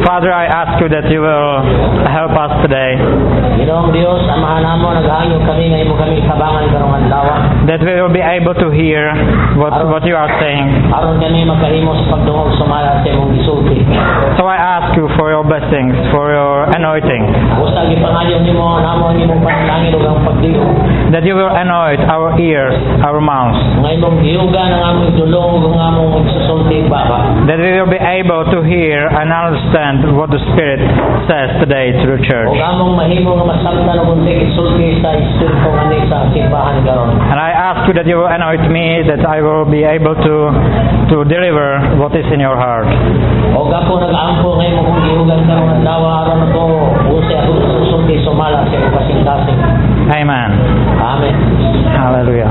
Father, I ask you that you will help us today, Ginoong Dios, amahan namo nagahangyo kami nga imo kami tabangan karong adlaw. that we will be able to hear what you are saying. Aron kami makahimo sa pagdungog sumala sa imong gisulti. So I ask you for your blessings, for your anointing, Usa gipangayo nimo namo ang imong panalangin ug ang pagdiyo. that you will anoint our ears, our mouths, Nga imong gihugan ang among tulong ug ang among magsusulti baba. that we will be able to hear and understand what the Spirit says today to the church. Ug among mahimo nga masabtan ug unti gisulti sa espiritu nga ni sa simbahan karon. And I ask you that you will anoint me, that I will be able to deliver what is in your heart. Ug ako nag-aampo nga imong kung gihugan karong adlaw aron ako usa ako susulti sumala sa imong kasing-kasing. Amen. Amen. Hallelujah.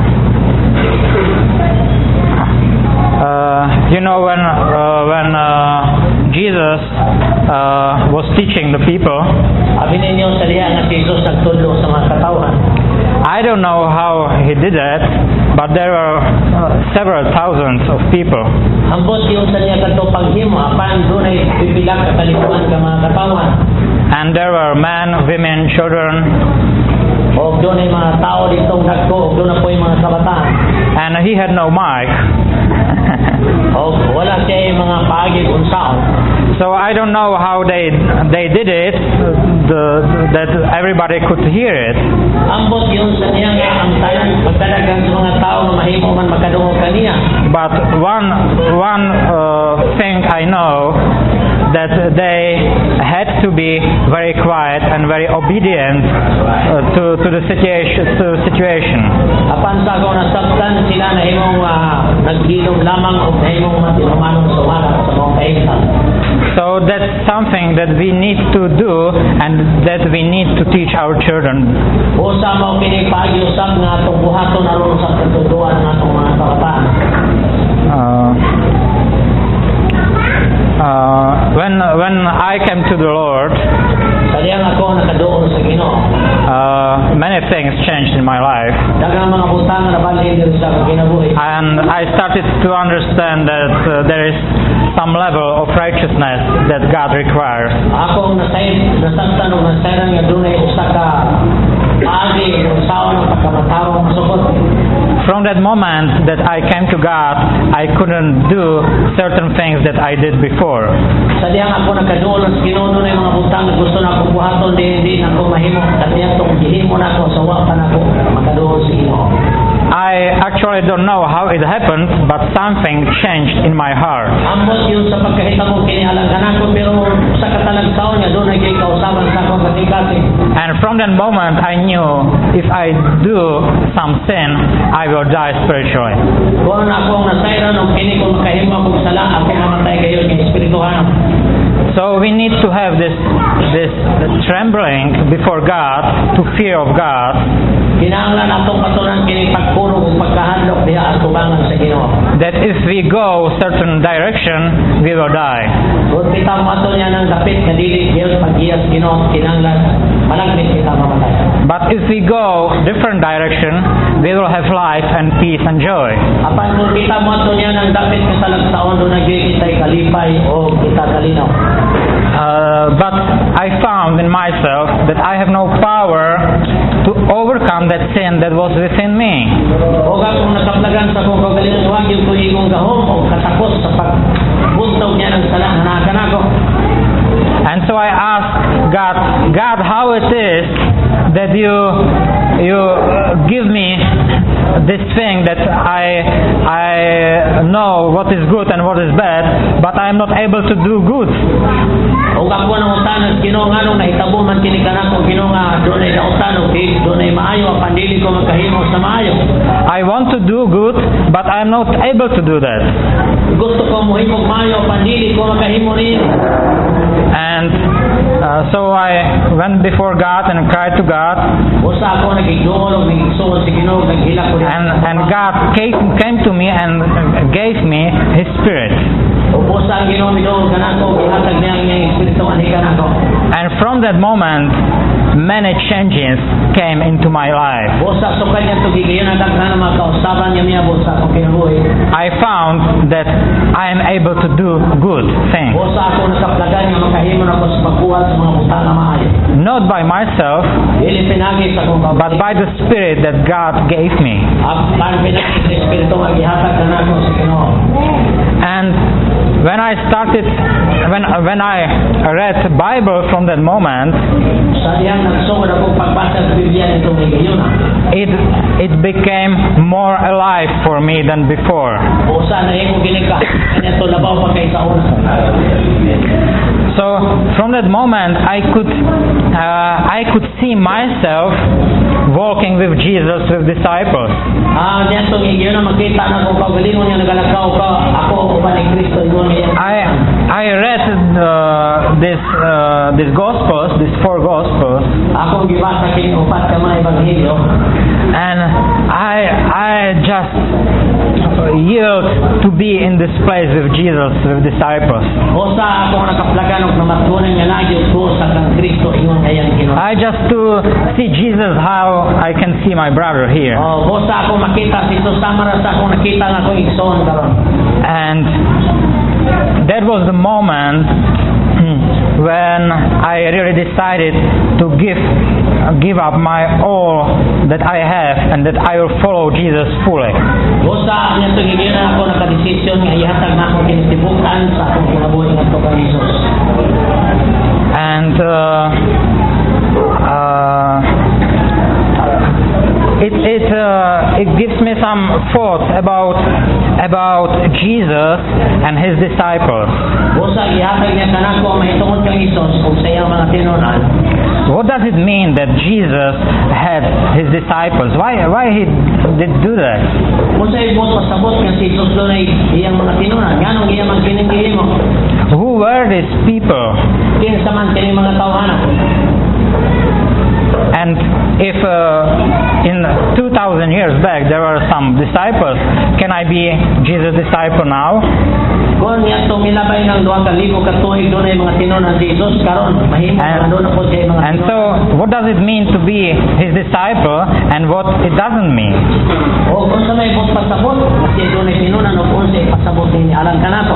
You know, when Jesus was teaching the people, Abi ninyo sa diha nga si Jesus nagtudlo sa mga katawhan. I don't know how he did that, but there were several thousands of people. Ambot yung sa niya kadto paghimo apan dunay pipila ka kalikuan ka mga katawhan. And there were men, women, children, O dunay mga tao ditong dagko, dunay po yung mga kabataan. and he had no mic. O wala siya yung mga paagig unsaon. So I don't know how they did it, that everybody could hear it. Ambot yung sa niya nga ang tanan pagdalagan sa mga tao nga mahimo man makadungog kaniya. But one thing I know, that they had to be very quiet and very obedient to the situation. Apan sa ako nasabtan sila na himong naghilom lamang o himong matinumanong sumala sa mga kaingtan. So that's something that we need to do and that we need to teach our children. Usa mo kini pagyusab nga atong buhaton aron sa katuduan ng atong mga kabataan. When I came to the Lord, Saliyang ako nakadoon sa Ginoo. many things changed in my life, Daghang mga butang na bali diri sa kinabuhi. and I started to understand that there is some level of righteousness that God requires. Ako ang nasabtan o nasayran nga dunay usa ka agi o saon ng pagkamatarong masukot. From that moment that I came to God, I couldn't do certain things that I did before. Saliyang ako nakadoon sa Ginoo dunay mga butang na gusto na akong buhaton di na ako mahimo kaniya tong gihimo na ako sawa pa na ako makadoon sa Ginoo. I actually don't know how it happened, but something changed in my heart. Ambot yun sa pagkahita ko kinialangganan ko pero sa katalagsaon niya doon ay kay kausaban sa akong kasing-kasing. And from that moment, I knew if I do some sin, I will die spiritually. Kung akong nasayran o kini kung makahimo akong sala ako mamatay kayo ng espirituhan. So we need to have this trembling before God, to fear of God, Kinahanglan atong patunan kini pagpuro ug pagkahadlok diha atubangan sa Ginoo. that if we go certain direction, we will die. Kung kita mo ato niya ng dapit nga dili gyud paghiyas Ginoo kinahanglan malagmit kita mamatay. But if we go different direction, we will have life and peace and joy. Apan kung kita mo ato niya ng dapit nga talagsaon do nagyoy kitay kalipay o kita kalinaw. But I found in myself that I have no power to overcome that sin that was within me. O kung nakaplagan sa kong kagalingan huwag yung kuhigong gahom o katakos sa pagbuntog niya ng sala na nakanako. And so I asked God, how it is that you give me this thing that I know what is good and what is bad, but I am not able to do good. O ako nang utanan Ginoo nganong nahitabo man kini kanako Ginoo nga dunay nautan o dunay maayo apan dili ko makahimo sa maayo. I want to do good, but I am not able to do that. Gusto ko mohimo maayo apan dili ko makahimo ni. And so I went before God and cried to God, Usa ako nagigdungol og nagigsuon sa Ginoo naghilak ko and God came to me and gave me His Spirit. Upo sa Ginoo midong kanako gihatag niya ang iyang espiritu ani kanako. And from that moment, many changes came into my life. Bosa so kanya to gigayon ang daghan mga kausaban niya bosa ko kinabuhi. I found that I am able to do good things. Bosa ako nakaplagan nga makahimo na magbuhat sa mga butang na maayo. not by myself, Dili pinagi sa kong but by the Spirit that God gave me. Kan pinagi sa Espiritu nga gihatag kanako sa Ginoo. And when I read the Bible from that moment, Sa diyang nagsugod ako pagbasa sa Biblia nitong higayuna. it became more alive for me than before. Usa na imo ginika. Kanya to labaw pa kay sa una. So from that moment, I could see myself walking with Jesus, with disciples. Diyan to higayuna makita na kung pagalingon niya nagalakaw ka ako uban ni Kristo ingon niya. I read these Gospels, these 4 Gospels, Ako gibasa kini upat ka mga ebanghelyo. and I just yield to be in this place with Jesus, with disciples. Usa ako nakaplagan og namatunan nga nagyud ko sa kang Kristo ingon kayang Ginoo. I just to see Jesus how I can see my brother here. Usa ako makita si Jesus sama ra sa akong nakita nga akong igsoon karon. And that was the moment when I really decided to give up my all that I have and that I will follow Jesus fully. Usa niya to higayuna ako nakadesisyon nga ihatag na akong kinitibukan sa akong kinabuhi ngadto kay Jesus. And it gives me some thoughts about Jesus and his disciples. Usa ihatag niya kanako mahitungod kang Jesus ug sa iyang mga tinunan. What does it mean that Jesus had his disciples? Why he did do that? Usa ibot pasabot nga si Jesus dunay iyang mga tinunan. Nganong iya man kining gihimo? Who were these people? Kinsa man kini mga tawhana? And if in 2,000 years back there were some disciples, can I be Jesus' disciple now? Kung niya to milabay ng 2,000 ka tuig dunay mga tinunan si Jesus karon mahimo andun ako sa mga And so, what does it mean to be his disciple and what it doesn't mean? O kung sa may ibot pasabot kasi dunay tinunan o kung sa pasabot ni alang kanato.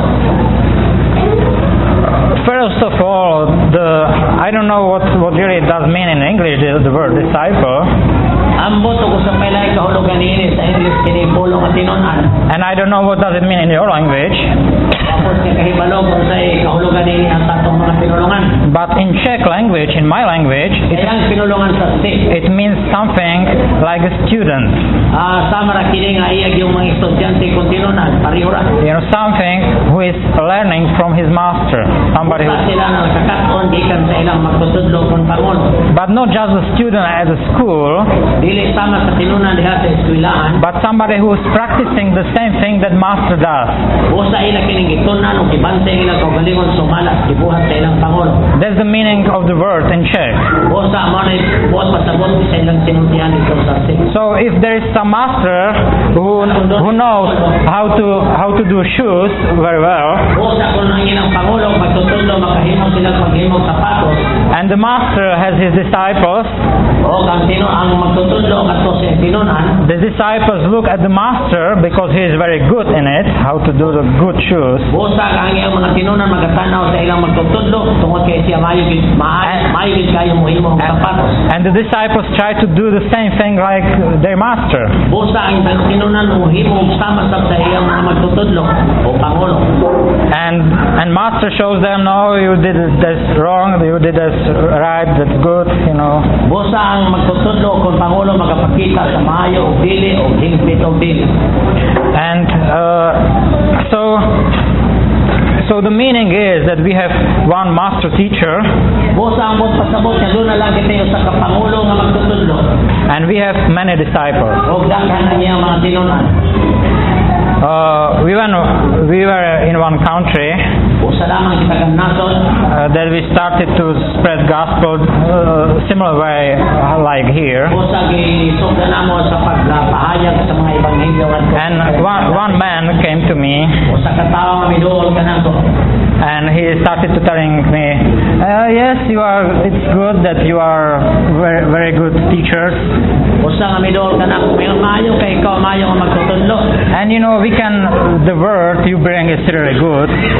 First of all, I don't know what really it does mean in English, the word disciple. Ambot ko sa pailay kahulugan ini sa English kini pulong at tinunan. And I don't know what does it mean in your language. Tapos niya kahibalo kung sa kahulugan ini ang tatong mga pinulungan. But in Czech language, in my language, Kayang pinulungan sa Czech. it means something like a student. Sama ra kini nga iyag yung mga estudyante kung tinunan pareho ra. You know, something who is learning from his master. Somebody Sa who, sila nga nakakaton gikan sa ilang magtutudlo kung pangon. but not just a student at a school, Dili sama sa tinunan diha sa eskwelahan. but somebody who is practicing the same thing that master does. Usa ila kining gitunan ug gibantay ila kaugalingon sumalas gibuhat sa ilang pangon. That's the meaning of the word in Czech. Usa mo na buhat pasabot sa ilang sinultihan dito sa Czech. So if there is some master who knows how to do shoes very well, Usa kung ang ilang pangulo magtutudlo makahimo sila paghimog sapatos. and the master has his disciples, O ang magtutudlo kadto sa tinunan. the disciples look at the master because he is very good in it, how to do the good shoes. Usa ang iyang mga tinunan magatanaw sa ilang magtutudlo tungod kay siya maayo gid kayo mohimo og sapatos. And the disciples try to do the same thing like their master. Usa ang tinunan mohimo og sama sa iyang mga magtutudlo o pangulo. And master shows them, no, you did this wrong, you did this right, that's good, you know. Usa ang magtutudlo kung pangulo magapakita sa maayo og dili og hingpit og dili. And so the meaning is that we have one master teacher, Usa ang bot pasabot nga doon na lang kita sa kapangulo nga magtutudlo. and we have many disciples. Og daghan ang iyang mga tinunan. We were in one country Usa lamang kita kang nasod. that we started to spread gospel similar way like here. Usa gisugdan namo sa pagpahayag sa mga ebanghelyo ngadto. And one man came to me Usa ka tawo nga miduol kanako. and he started to telling me, yes, it's good that you are very, very good teachers. Usa nga miduol kanako. Mayon maayo kay ikaw maayo nga magtutudlo. And you know, the word you bring is really good.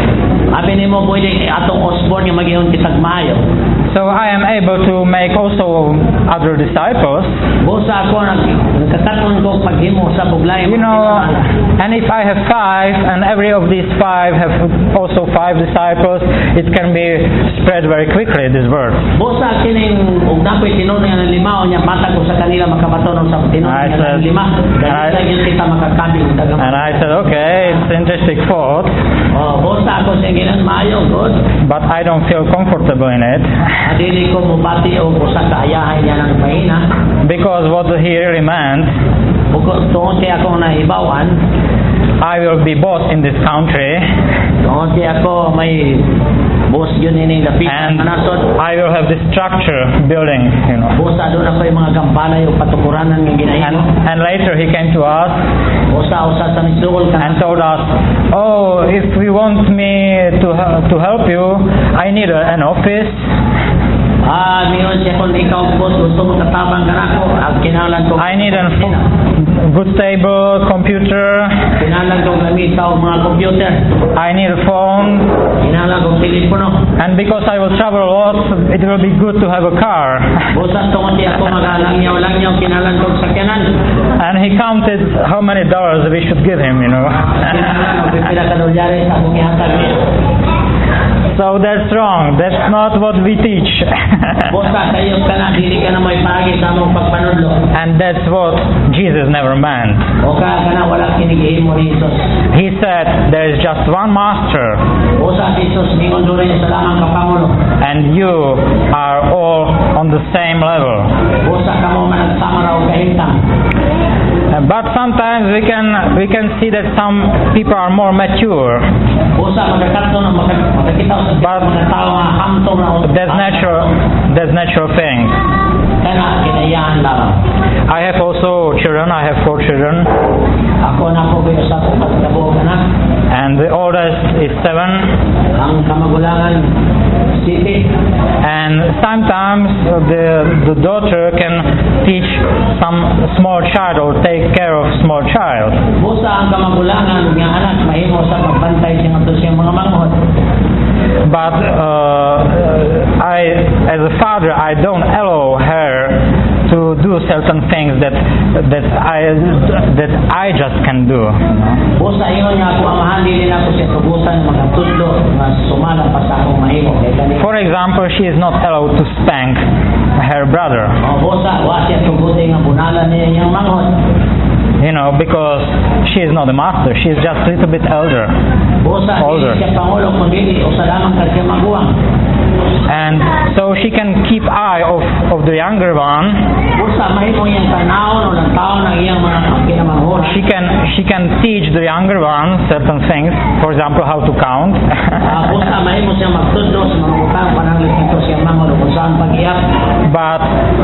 Abi nimo pwede atong Osborne nga magihon kitag maayo. So I am able to make also other disciples. Busa ako nagkataton ko paghimo sa buglay. You know, and if I have 5 and every of these 5 have also 5 disciples, it can be spread very quickly, this word. Busa kining ug napoy tinunay nga lima nya matag ko sa kanila makabatonon sa tinunay nga lima. Dali gyud kita makakabing dagang. And I said, okay, it's interesting thought. Oh, busa ako sa ginan maayo good. But I don't feel comfortable in it. Dili ko mubati og usa ka ayahay niya ng mahina. Because what he really meant, Bukod tungod kay ako nahibawan, I will be boss in this country, tungod kay ako may boss yun ining dapit and nasod. I will have this structure building, you know. Busa doon ako yung mga gambalay o patukuranan ng ginahimo. And later he came to us Usa sa misdugol ka. and told us, oh, if you want me to help you, I need an office. Miyon siya kung ikaw boss, gusto mo katabang ka nako, ang kinahanglan ko. I need a good table, computer. Kinahanglan ko gamit sa mga computer. I need a phone. Kinahanglan ko telepono. And because I will travel a lot, it will be good to have a car. Busa tungod kay ako magalangyaw-langyaw, kinahanglan ko sakyanan. And he counted how many dollars we should give him, you know. Kinahanglan ko pipila ka dolyare sa akong ihatag niya. So that's wrong. That's not what we teach. Busa kayo ka na, dili ka na may pagi sa among pagpanudlo. And that's what Jesus never meant. O ka na wala kinigihimo ni Jesus. He said there is just one master, Busa si Jesus, mingon doon rin sa lamang kapangulo. and you are all on the same level. Busa ka mo managsama raw kahintang. But sometimes we can see that some people are more mature. Busa magkakato na magkakita sa mga tao nga hamtong na That's natural thing. Kana kinayahan lamang. I have also children. I have 4 children, Ako na po kayo sa pagkabuo anak. and the oldest is 7. Ang kamagulangan city. And sometimes the daughter can teach some small child or take care of small child. Busa ang kamagulangan nga anak mahimo sa pagbantay sa mga manghod. But as a father, I don't allow her to do certain things that I just can do. Busa ingon nga ako amahan dili na ko siya tubutan mga tudlo nga sumala pa sa akong mahimo kay kani. For example, she is not allowed to spank her brother, Busa wa siya tubuti nga bunalan niya yang manghod. you know, because she is not a master. She is just a little bit elder. Busa Older. dili siya pangulo kun dili o sa lamang ka siya maguwang. And so she can keep eye of the younger one. Busa mahimo yang tanawon o lang taon ang iyang mga kinamanghuran. She can teach the younger one certain things. For example, how to count. Busa mahimo siya magtudlo sa mga butang pananglit nito siya manghod kung saan pag-iyak. but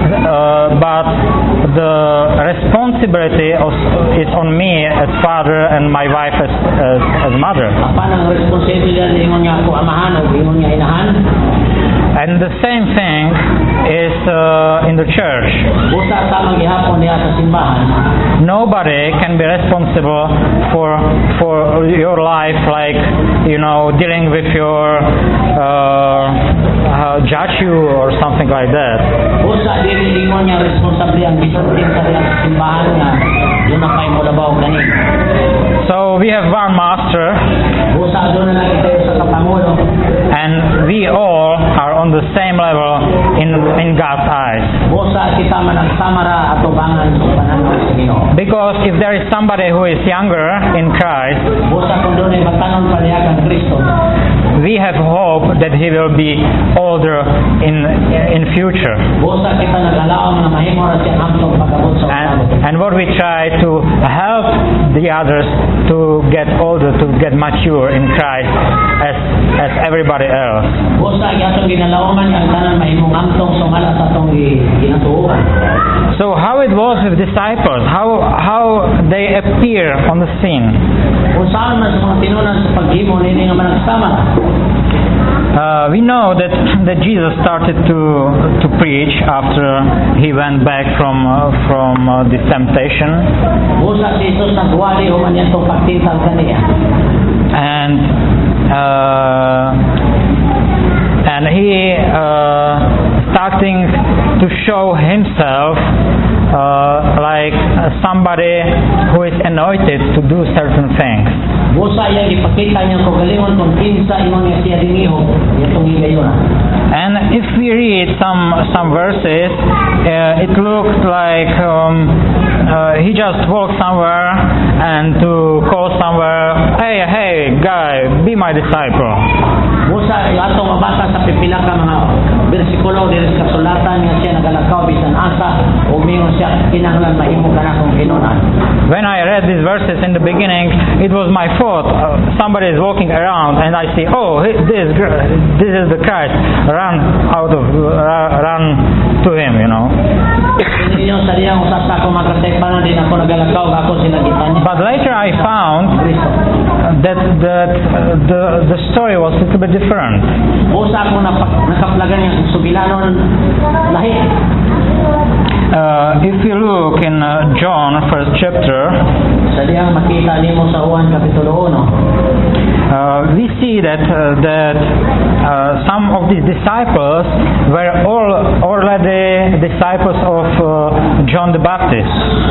the responsibility is on me as father and my wife as mother. Apan ang responsibilidad ningon nga ako amahan o ingon nga inahan. And the same thing is in the church. Busa sa maghihapon niya sa simbahan. Nobody can be responsible for your life, like, you know, dealing with your judge you or something like that. Busa dili ingon nga responsable ang disiplin sa diya sa simbahan nga yun ang may mulabaw gani. So we have one master, Busa doon na lang tayo sa kapangulo. and we all are on the same level in God's eyes. Busa kita man ang samara ato bangan sa pananaw sa Ginoo. Because if there is somebody who is younger in Christ, Busa kung doon ay matanon paliyagan Kristo. we have hope that he will be older in future. Busa kita nagalaom na mahimo ra siya hamtong pagabot sa usawo. And what we try to help the others to get older, to get mature in Christ as everybody else. Busa gyatong ginalaoman ang tanan mahimong hamtong sumala sa atong ginatuohan. So how it was with disciples, how they appear on the scene. Kung saan man sa mga tinunan sa paghimo nini nga managsama. We know that Jesus started to preach after he went back from this temptation, Busa si Jesus nagwali human yan itong pagtintal kaniya. and he starting to show himself like somebody who is anointed to do certain things. Busa yang ipakita niya ko galingon kung kinsa imong niya siya dinihog itong higayon. And if we read some verses, it looks like he just walked somewhere and to call somewhere, hey guy, be my disciple. Busa atong mabasa sa pipila ka mga bersikulo diri sa kasulatan nga siya nagalakaw bisan asa o mingon siya kinahanglan mahimo kana kung Ginoon. When I read these verses in the beginning, it was my thought. Somebody is walking around, and I see, this is the Christ. Run to him, you know. But later I found that the story was a little bit different. If you look in John 1st chapter, we see that some of these disciples were already disciples of John the Baptist.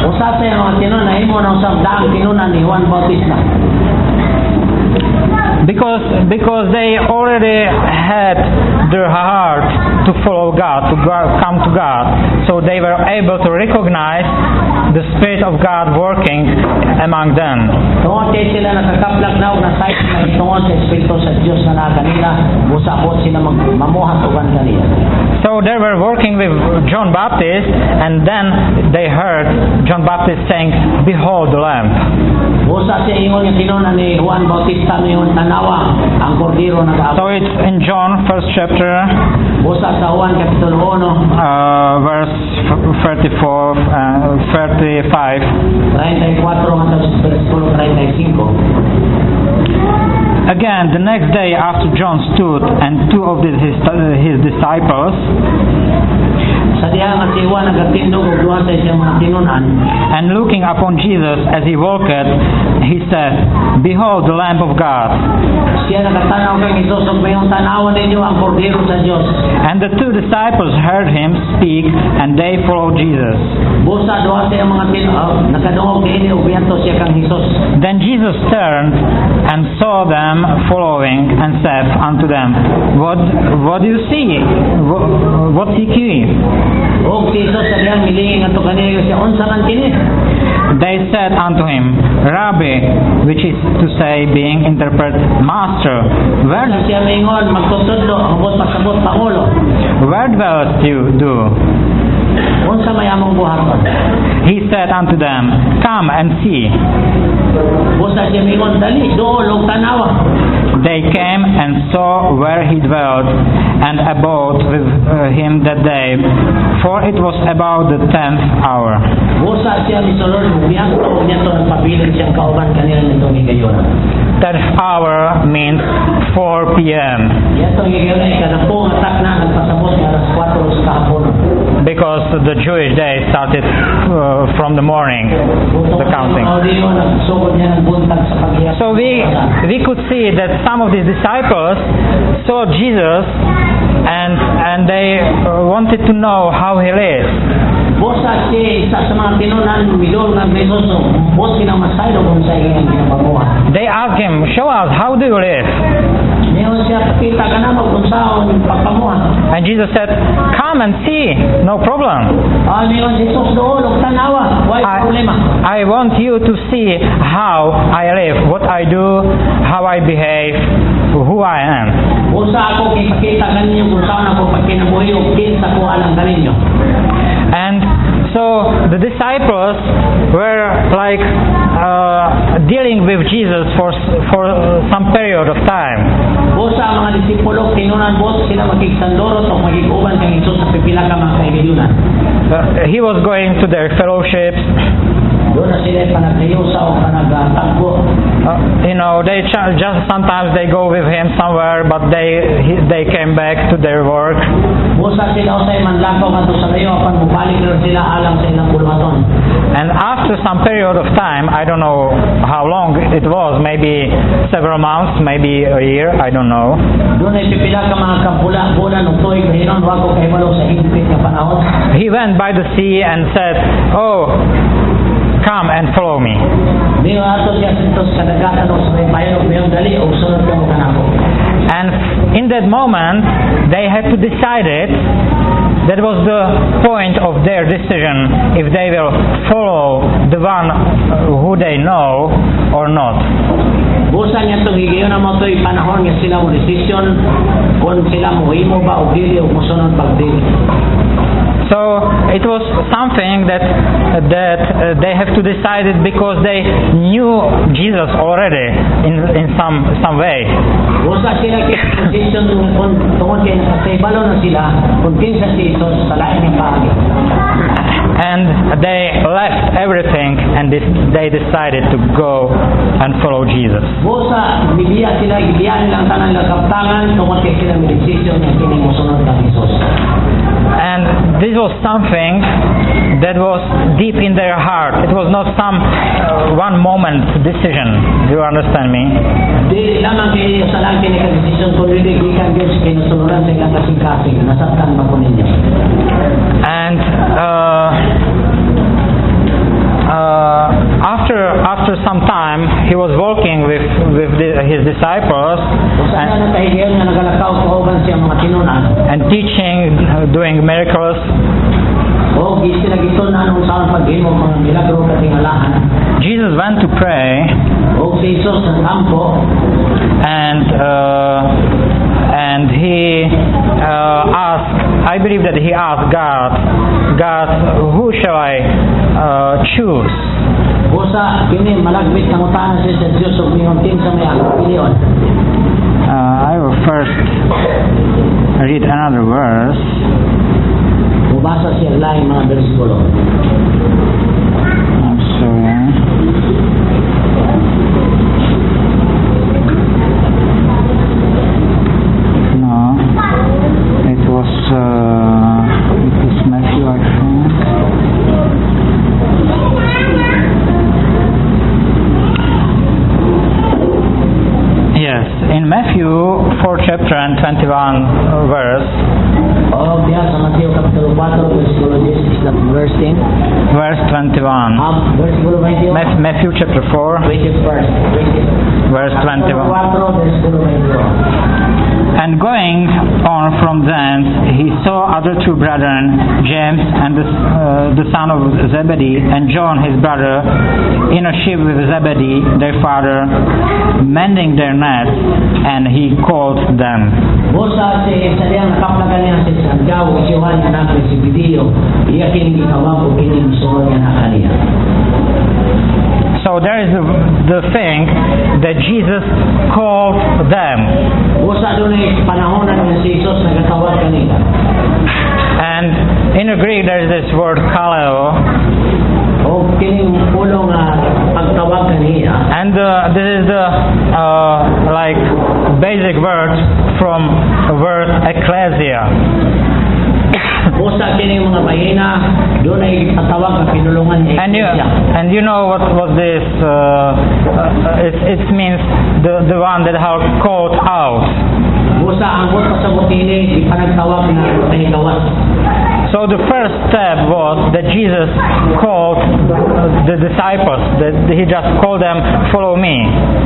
Because they already had their heart to follow God, come to God, so they were able to recognize the Spirit of God working among them. So they were working with John Baptist, and then they heard John Baptist saying, "Behold the Lamb." So it's in John 1st chapter, verse 34, 35. Again, the next day after John stood and two of his disciples, and looking upon Jesus as he walked, he said, "Behold the Lamb of God." And the two disciples heard him speak, and they followed Jesus. Then Jesus turned and saw them following, and said unto them, What do you see? What seek ye? They said unto him, Rabbi, which is to say, being interpreted, Master, where dwellest you do? He said unto them, Come and see. They came and saw where he dwelt, and abode with him that day, for it was about the 10th hour. 10th hour means 4 p.m. Because the Jewish day started from the morning, the counting. So we could see that some of these disciples saw Jesus and they wanted to know how he lives. They asked him, show us, how do you live? And Jesus said, come and see, no problem. I want you to see how I live, what I do, how I behave, who I am. And so the disciples were like dealing with Jesus for some period of time. He was going to their fellowships. Doon na sila panagkayusa o panagtagbo. Just sometimes they go with him somewhere, but they came back to their work. Busa sila usay manlakaw ngadto sa layo apan mubalik na sila alang sa ilang buluhaton. And after some period of time, I don't know how long it was, maybe several months, maybe a year, I don't know. Doon ay pipila ka mga kabula-bulan ug tuig hinon wa ko kahibalo sa higpit nga panahon. He went by the sea and said, "Oh, come and follow me." Mingo ato siya sa kadagatan o sa may bayan o mayong dali o sunod ka mo kanako. And in that moment, they had to decide it. That was the point of their decision, if they will follow the one who they know or not. Busa niya itong higayon na mo ito'y panahon nga sila mo desisyon kung sila mo himo ba o dili o musunod pagdili. So it was something that they have to decide it because they knew Jesus already in some way. Busa sila decision kung tungkol kay nakasibalo na sila kung kinsa si Jesus sa lain ng pagi. And they left everything and they decided to go and follow Jesus. Busa gibiya nilang tanan kaptangan tungkol kay sila may decision nga kini mosunod kang Jesus. And this was something that was deep in their heart. It was not some one moment decision. Do you understand me? Di lamang kay sa lang kini kang decision kung dili gikan gyud sa kinasunuran sa ilang kasing-kasing nasabtan ba ko ninyo. And after some time, he was walking with his disciples and teaching, doing miracles. Jesus went to pray, and he asked, I believe that he asked God, who shall I choose? I will first read another verse. I'm sorry. No, it was Matthew, I think. Yes, in Matthew 4 chapter and 21 verse. Verse 10. Verse 21. Matthew chapter 4. Verse 21. And going on from thence, he saw other two brethren, James and the son of Zebedee, and John his brother, in a ship with Zebedee, their father, mending their nets, and he called them. So there is the thing that Jesus called them. And in the Greek there is this word kaleo. And this is the like basic word from the word ecclesia. And you know what this it means, the one that are called out. So the first step was that Jesus called the disciples, that he just called them, follow me.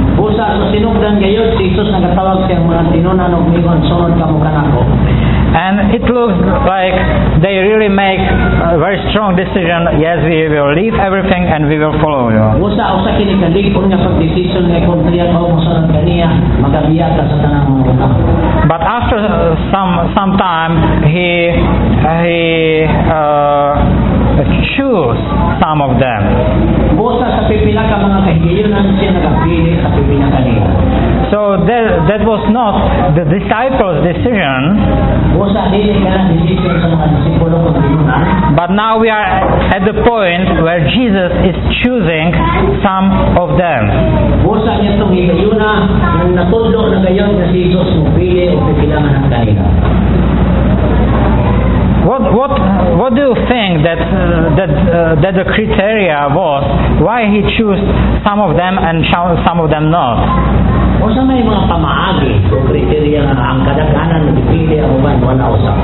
And it looks like they really make a very strong decision. Yes, we will leave everything and we will follow you. But after some time, he choose some of them. So that was not the disciples' decision, Busa dili ka na decision sa mga disipulo kung tinunan. but now we are at the point where Jesus is choosing some of them. Busa niya itong higayuna nang natudlo na gayon na si Jesus mupili o pipilangan ng kanila. What do you think that the criteria was? Why he chose some of them and some of them not? O sa may mga pamaagi o kriteriya nga ang kadaghanan na dipili ang uban wala usap.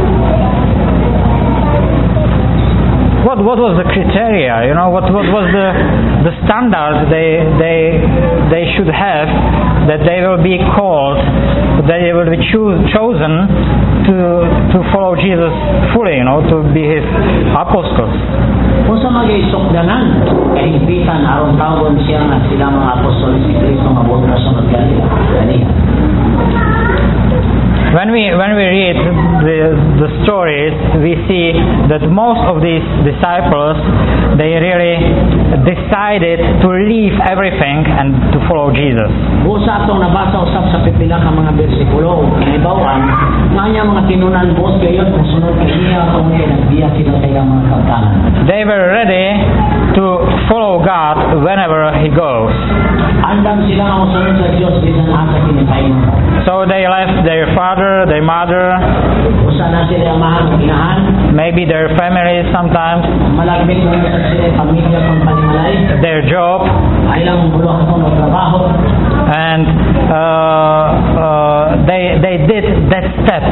What was the criteria? You know, what was the standard they should have that they will be called, that they will be chosen to follow Jesus fully, you know, to be his apostles. O sa mag-isukdanan, kahimpitan aron tawon siya nga sila mga apostol si Kristo nga buot na sunod kanila. When we read the stories, we see that most of these disciples, they really decided to leave everything and to follow Jesus. Busa atong nabasa usab sa pipila ka mga bersikulo kinahibawan nga niya mga tinunan buot kayon kung sunod kaniya kung nagbiya sila sa ilang mga kabtanan. They were ready to follow God whenever he goes. Andam sila nga mosunod sa Dios bisan asa kinikayon. So they left their father, their mother, Usa na sila amahan o ginahan, maybe their families sometimes, malagbit mo sa sila pamilya kung panimalay, their job, ay lang buluhan ko ng trabaho. and they did that step.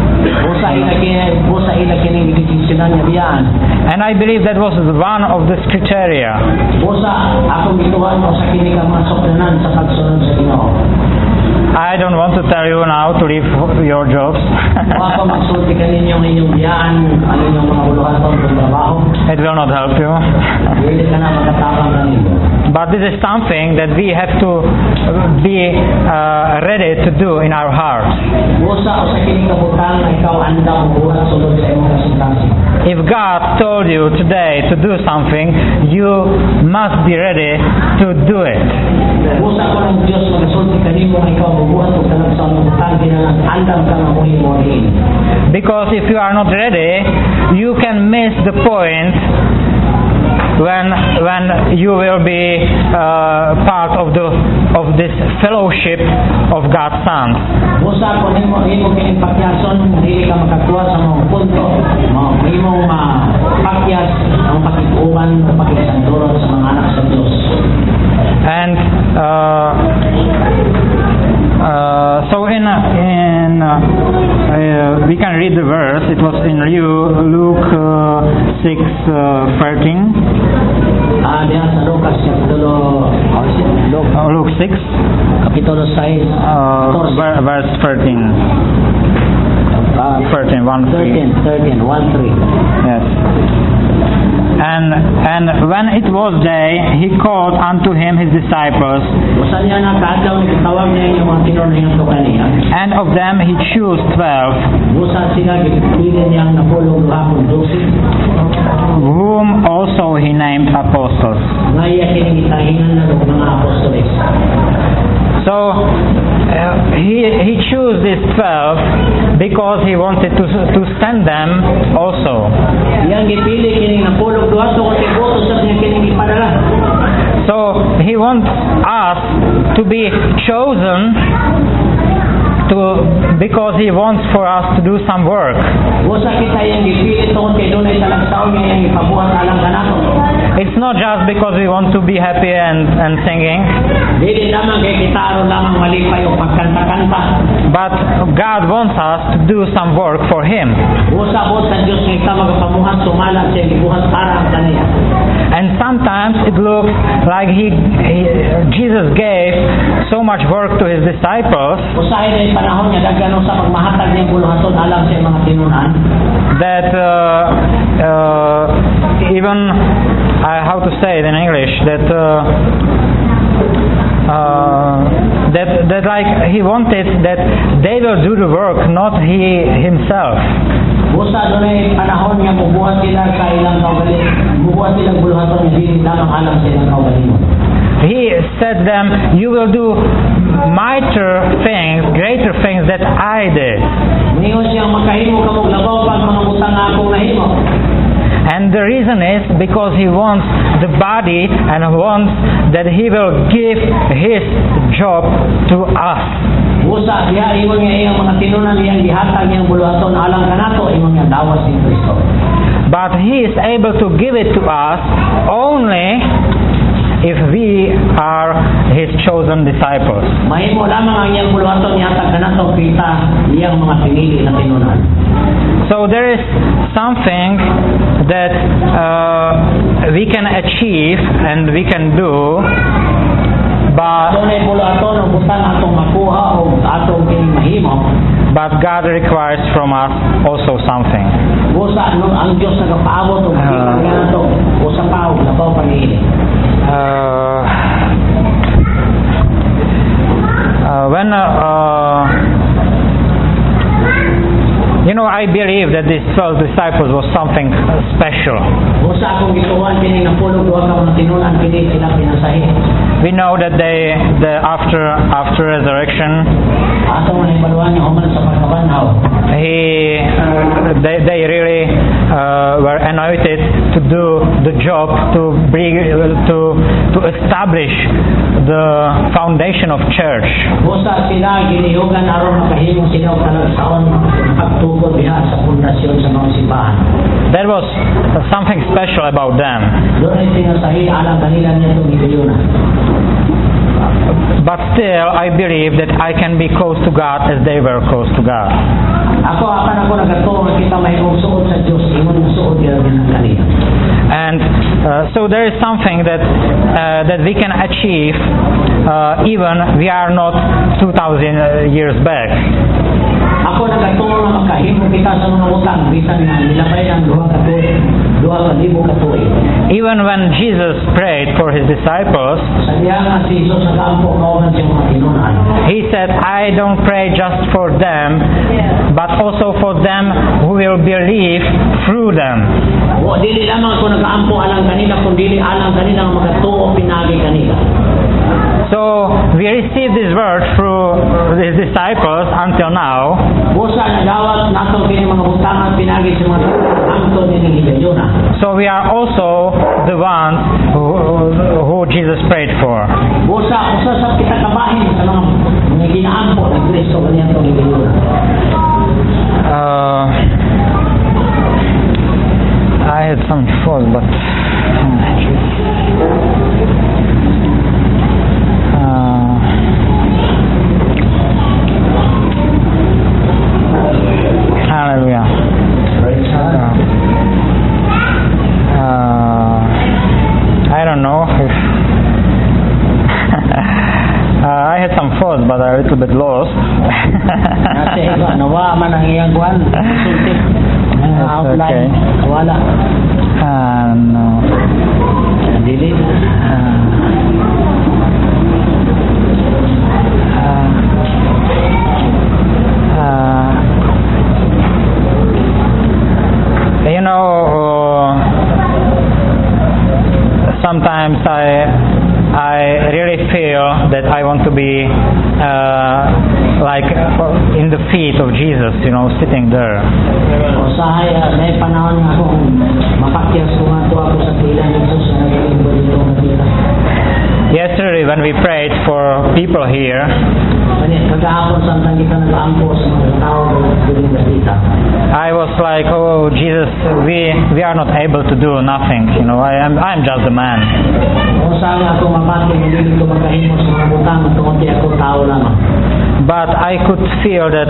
Busa ila kining gidesisyonan niya biyaan. And I believe that was one of the criteria. Busa akong gituhan mo sa kining mga sukdanan sa pagsunod sa Ginoo. I don't want to tell you now to leave your jobs. Ako magsulti ka ninyong inyong biyaan, ano inyong mga buluhan ko ng trabaho. It will not help you. Hindi ka na magkatapang na ninyo. But this is something that we have to be ready to do in our hearts. Busa o sa kining kabutang na ikaw andam buhat sulod sa imong kasintasin. If God told you today to do something, you must be ready to do it. Busa ko ng Diyos magasulti ka nimo nga ikaw buhat o talag sa kabutang kinalang andam ka nga mo rin. Because if you are not ready, you can miss the point when you will be part of this fellowship of God's sons. Busa ko nimo kining pakyason dili ka makakuha sa mga punto. Imong pakyas ang pakikuan o pakisandurot sa mga anak sa Dios. And so we can read the verse. It was in Luke 6:13. Diyan sa Lucas Luke 6, Kapitulo 6, verse 13. 13, 1, 3. 1:3. Yes. And when it was day, he called unto him his disciples, Busa niya na kaadlaw ni kitawag niya yung mga tinunan to kaniya. and of them he chose 12, Busa sila gipili niyang napulong hapon 12. whom also he named apostles. Ngaya kining itahinan na ng mga apostoles. So he chose these 12 because he wanted to send them also. Yang gipili kining napulong duha to kung tibuto sa niya kining ipadala. So he wants us to be chosen because he wants for us to do some work. Busa kita yang gipili to kung dunay talagsaon niya yang ipabuhat alang kanato. It's not just because we want to be happy and singing, Dili lamang kay kita aron lamang malipay o pagkanta-kanta. but God wants us to do some work for him. Busa bot sa Dios nga kita magapamuhat sumala siya gibuhat para ang kaniya. And sometimes it looks like Jesus gave so much work to his disciples Usahay na yung panahon niya dagano sa pagmahatag niyang buluhaton alam sa mga tinunan. that even how to say it in English, that like he wanted that they will do the work, not he himself. Busa doon ay panahon niya bubuhat sila sa ilang kaugaling. Bubuhat silang buluhaton niya dili lamang alam sa ilang kaugaling. He said them, you will do mightier things, greater things that I did. Mingon siya makahimo kamong labaw pag mga butang akong nahimo. And the reason is because he wants the body and wants that he will give his job to us. Usa diha ingon nga iyang mga tinunan niyang gihatag niyang buluhaton alang kanato ingon nga dawas ni Kristo. But he is able to give it to us only if we are his chosen disciples. Mahimo lamang ang iyang buluhaton ihatag kanato kita iyang mga pinili na tinunan. So there is something that we can achieve and we can do, but Dunay buluhaton o butang atong makuha o atong kining mahimo. But God requires from us also something. Usa ang Dios nagapaabot og kanato usa pa og labaw paniili. I believe that these 12 disciples was something special. Usa akong gituan kini nga pulo duha ka mga tinunan kini sila pinasahi. We know that after resurrection, Atong nahibaluan niya human sa pagkabanhaw. they really were anointed to do the job to establish the foundation of church. Usa sila ginihugan aron makahimong sila og talagsaon pagtukod diha sa pundasyon sa mga simbahan. There was something special about them. Doon ay pinasahi alang kanila niya itong gidayunan. But still, I believe that I can be close to God as they were close to God. Ako nagatuo nga kita mahimong suod sa Dios ingon nga suod gyud kanila. And so there is something that we can achieve even we are not 2,000 years back. Ako nagatuo nga makahimo kita sa mga utang bisan nga nilabay ang duha ka libo ka tuig. Even when Jesus prayed for his disciples, Sa diha nga si Jesus nagaampo kauban sa mga tinunan. he said, I don't pray just for them, but also for them who will believe through them. Wa dili lamang ako nagaampo alang kanila kundi alang kanila nga magatuo pinagi kanila. So we received this word through his disciples until now. Busa nagawat nato kini mga butangan pinagi sa mga angton ni higayuna. So we are also the ones who Jesus prayed for. Busa usa sa kita kabahin sa mga ginaampo ng Kristo kaniya tong higayuna. I had some thoughts, but hallelujah. I don't know if I had some thoughts, but I'm a little bit lost. Kasi nawa man ang iyang kuan. Sultip. Outline. Wala. No. Dili. Sometimes I really feel that I want to be like in the feet of Jesus, sitting there. Usahay may panahon nga akong mapakyas ko nga ako sa pila ni Jesus na naging dito nga pila. Yesterday when we prayed for people here, Kagahapon samtang kita nag-aampo sa mga tao duling balita. I was like, oh Jesus, we are not able to do nothing. I'm just a man. Usahay ako mapati hindi ko makahimo sa mga butang tungod di ako tao lamang. But I could feel that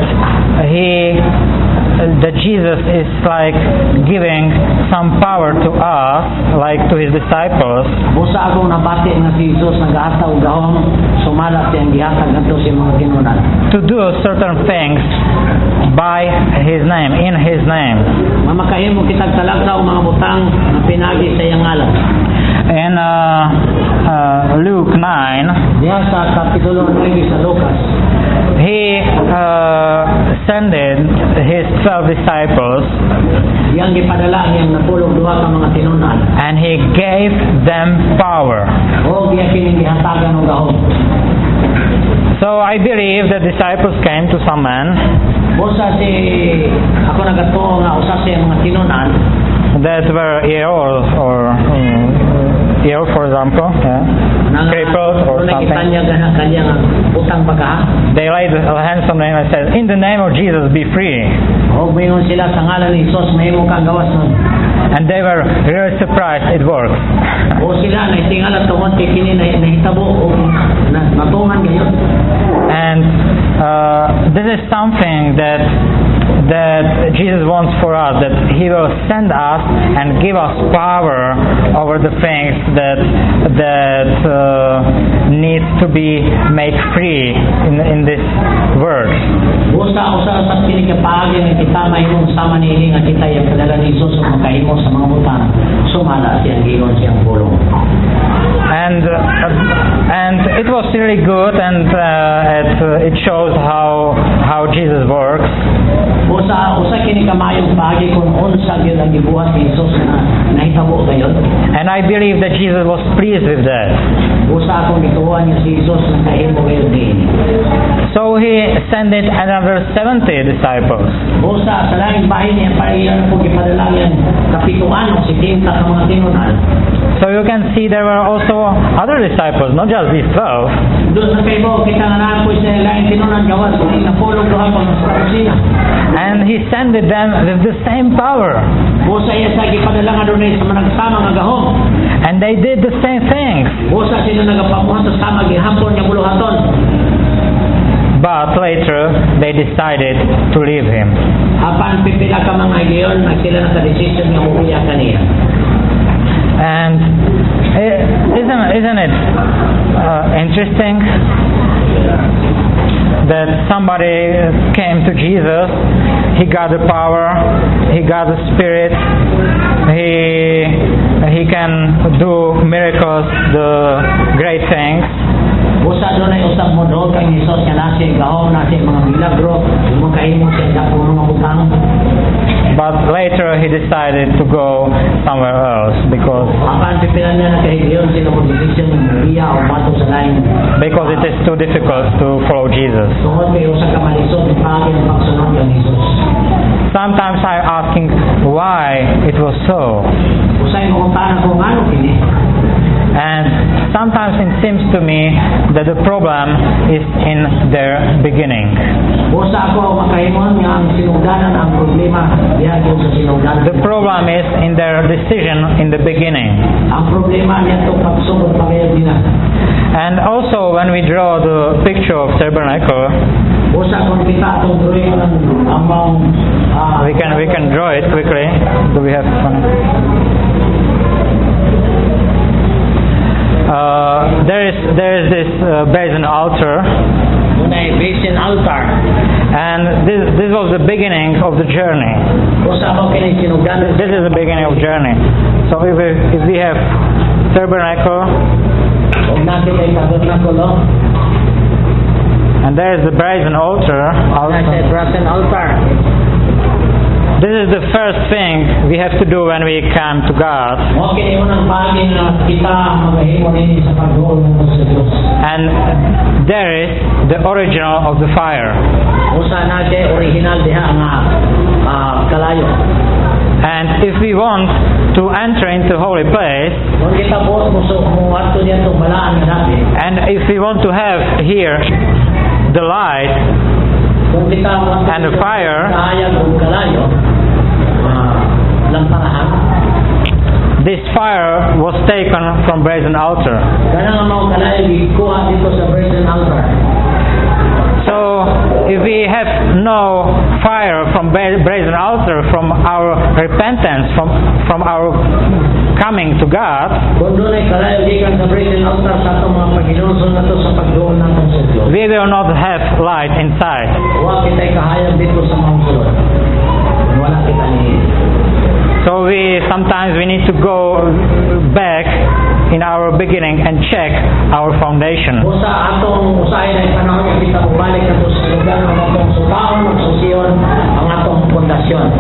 Jesus is like giving some power to us, like to his disciples. Busa akong nabati nga si Jesus nag-ata og gahom sumalat yang gihatag ngadto sa mga tinunan. To do certain things by his name, in his name. Mamakahimo kitag talagsa og mga butang nga pinagi sa iyang ngalan. In Luke 9, Diha sa kapitulo 9 sa Lucas, he sent his 12 disciples Yang gipadala niyang napulog duha ka mga tinunan. and He gave them power. O giya kining gihatagan og gahom. So I believe the disciples came to some man Busa si ako nagatuo nga usa sa mga tinunan that were ill or ill, for example, crippled or nakita something. niya kanya nga utang baka. They laid hands on him and said, "In the name of Jesus, be free." O mingon sila sa ngalan ni Jesus mahimo kang gawas nun. And they were really surprised it worked. O sila naitingala tungod kay kini nahitabo o natungan gayon. And this is something that Jesus wants for us, that He will send us and give us power over the things that needs to be made free in this world. Busa sa kini ka paagi nga kita mahimong sama niini nga kita yung padala ni Jesus ug makahimo sa mga butang sumala siyang gigon siyang pulong. And it was really good, and it shows how Jesus works. Usa kini ka maayong paagi kung unsa gyud ang gibuhat ni Jesus na nahitabo gayon. And I believe that Jesus was pleased with that. Usa akong gituan niya si Jesus na kahimo gayon din. So He sent it another 70 disciples. Usa sa langit bahin niya pariyan po gipadala niya kapituan o 70 ka mga tinunan. So you can see there were also other disciples, not just these 12. Doon sa kaibo kita nga na po sa langit tinunan gawas kung napulog duha ka sa kusina. And He sent them with the same power. Usa iya sa gipadala nga dunay sa managsama nga gahom. And they did the same things. Usa sila nagapamuhan sa sama gihapon nga buluhaton. But later they decided to leave Him. Apan pipila ka mga giyon sila naka-decision nga umuya kaniya. And isn't it interesting that somebody came to Jesus, he got the power, he got the Spirit, he can do miracles, the great things. Usa doon ay usap mo doon kay Jesus nga nasi gahom nasi mga milagro, mo kahimo siya dako mga butang. But later he decided to go somewhere else because Apan pipilan niya nakahigiyon sila mo decision ng Maria o bato sa lain. it is too difficult to follow Jesus. Tungod kay usa ka malisod ng pagin ng pagsunod kay Jesus. Sometimes I'm asking why it was so. Usay mo kung paano kung ano kini. And sometimes it seems to me that the problem is in their beginning. Usa ako makahimon nga ang sinugdanan ang problema diha gyud sa sinugdanan. The problem is in their decision in the beginning. Ang problema niya to pagsugod pagayag nila. And also when we draw the picture of tabernacle, Usa kung kita atong drawing ng among we can draw it quickly. Do we have fun? There is this brazen altar, Unay basin altar. and this was the beginning of the journey. Usa ako kini sinugdanan. This is the beginning of journey. So if we have tabernacle, Ug natin kay tabernakulo. and there is the brazen altar. Nasa brazen altar. This is the first thing we have to do when we come to God. Mo kini unang bagay na kita magahimo nini sa pagduol ng sa Dios. And there is the original of the fire. Usa na kay original diha nga kalayo. And if we want to enter into holy place, Kung kita buot mo adto diha tong balaan nga dati. and if we want to have here the light Kung kita and the fire, kahayag og kalayo. Lamparahan. this fire was taken from brazen altar. Kana nga mao kalayo gikuha dito sa brazen altar. So if we have no fire from brazen altar, from our repentance, from our coming to God, Kung doon ay kalayo gikan sa brazen altar sa atong mga paghinulsol nato sa pagduol naton sa Dios. we will not have light inside. Wa kita'y kahayag dito sa mga sulod. Wala kita ni. So sometimes we need to go back in our beginning and check our foundation. Usa atong usahay na panahon nga kita mubalik nato sa lugar ng atong subaon ug susiyon ang atong pundasyon.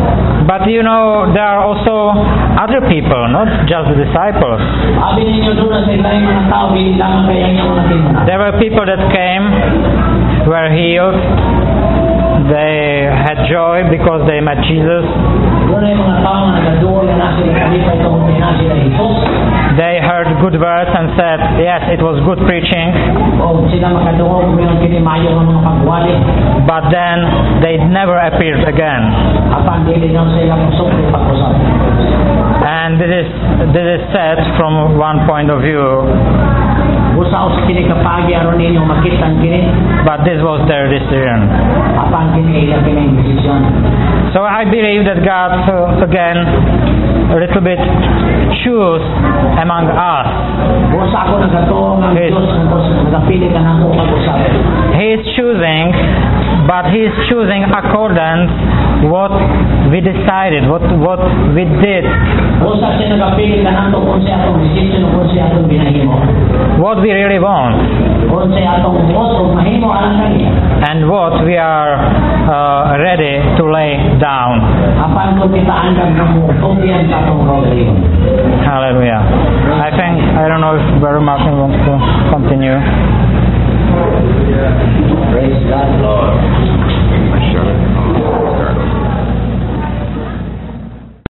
But you know, there are also other people, not just the disciples. Sabi ninyo doon na sa ilang mga tao, hindi lamang kaya niya mga tinunan. There were people that came, were healed, they had joy because they met Jesus. Doon ay mga tao na nagaduol na nasa kalipay itong pinasi na Jesus. They heard good words and said, yes, it was good preaching. O sila makaduol kung mayroong kinimayo ng mga pagwali. But then they never appeared again. Apan dili na sila kusok ng pag-usap. And this is said from one point of view, Usaw sa kini kapagi aron ninyo makitan kini. but this was their decision. Apan kini ila kini desisyon. So I believe that God again a little bit choose among us. Usa ako nagatuong ang Yes. Diyos nagapili ka na ako pag-usap. He is choosing, but He is choosing according what we decided, what we did, Usa siya nagapili ka na ako kung siya atong desisyon kung siya atong binahimo. what we really want, Kung siya atong buot o mahimo alang kaniya. and what we are ready to lay down. Apan kung kita andam na mo, tumiyan sa atong kaugalingon. Hallelujah. I don't know if Brother Martin wants to continue. Praise God, Lord.